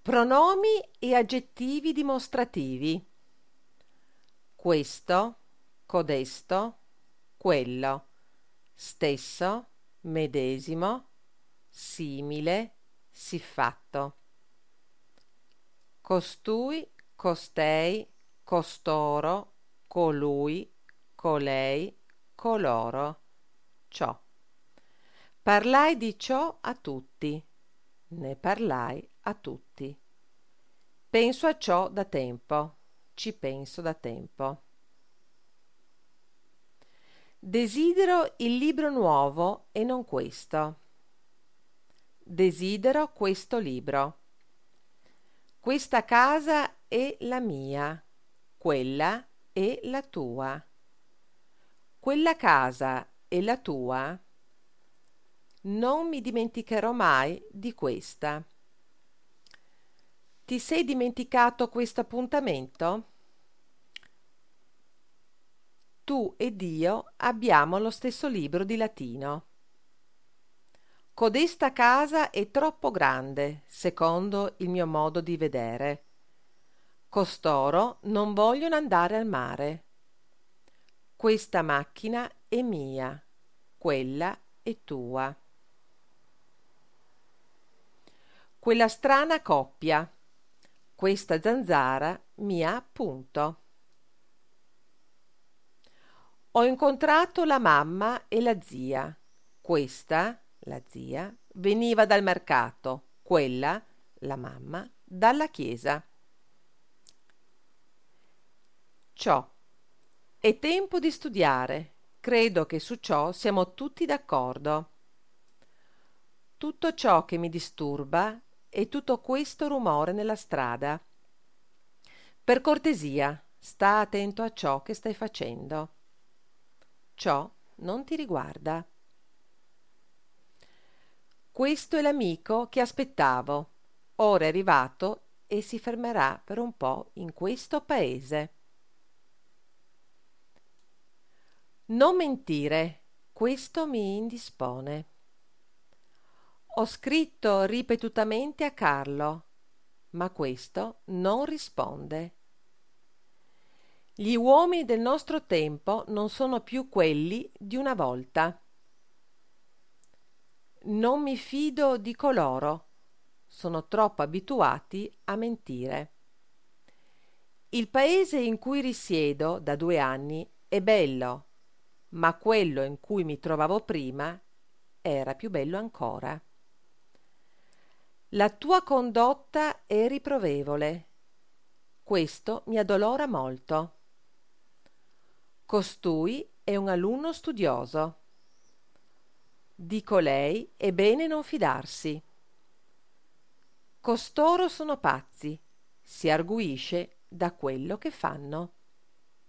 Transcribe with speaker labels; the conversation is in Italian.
Speaker 1: Pronomi e aggettivi dimostrativi. Questo, codesto, quello, stesso, medesimo, simile, siffatto. Costui, costei, costoro, colui, colei, coloro, ciò. Parlai di ciò a tutti. Ne parlai a tutti. Penso a ciò da tempo. Ci penso da tempo. Desidero il libro nuovo e non questo. Desidero questo libro. Questa casa è la mia, quella è la tua. Quella casa è la tua? Non mi dimenticherò mai di questa. Ti sei dimenticato questo appuntamento? Tu ed io abbiamo lo stesso libro di latino. Codesta casa è troppo grande, secondo il mio modo di vedere. Costoro non vogliono andare al mare. Questa macchina è mia, quella è tua. Quella strana coppia. Questa zanzara mi ha punto. Ho incontrato la mamma e la zia. Questa, la zia, veniva dal mercato, quella, la mamma, dalla chiesa. Ciò. È tempo di studiare. Credo che su ciò siamo tutti d'accordo. Tutto ciò che mi disturba è tutto questo rumore nella strada. Per cortesia, sta attento a ciò che stai facendo. Ciò non ti riguarda. Questo è l'amico che aspettavo. Ora è arrivato e si fermerà per un po' in questo paese. Non mentire, questo mi indispone. Ho scritto ripetutamente a Carlo, ma questo non risponde. Gli uomini del nostro tempo non sono più quelli di una volta. Non mi fido di coloro, sono troppo abituati a mentire. Il paese in cui risiedo da 2 anni è bello, ma quello in cui mi trovavo prima era più bello ancora. La tua condotta è riprovevole. Questo mi addolora molto. Costui è un alunno studioso. Di colei è bene non fidarsi. Costoro sono pazzi, si arguisce da quello che fanno.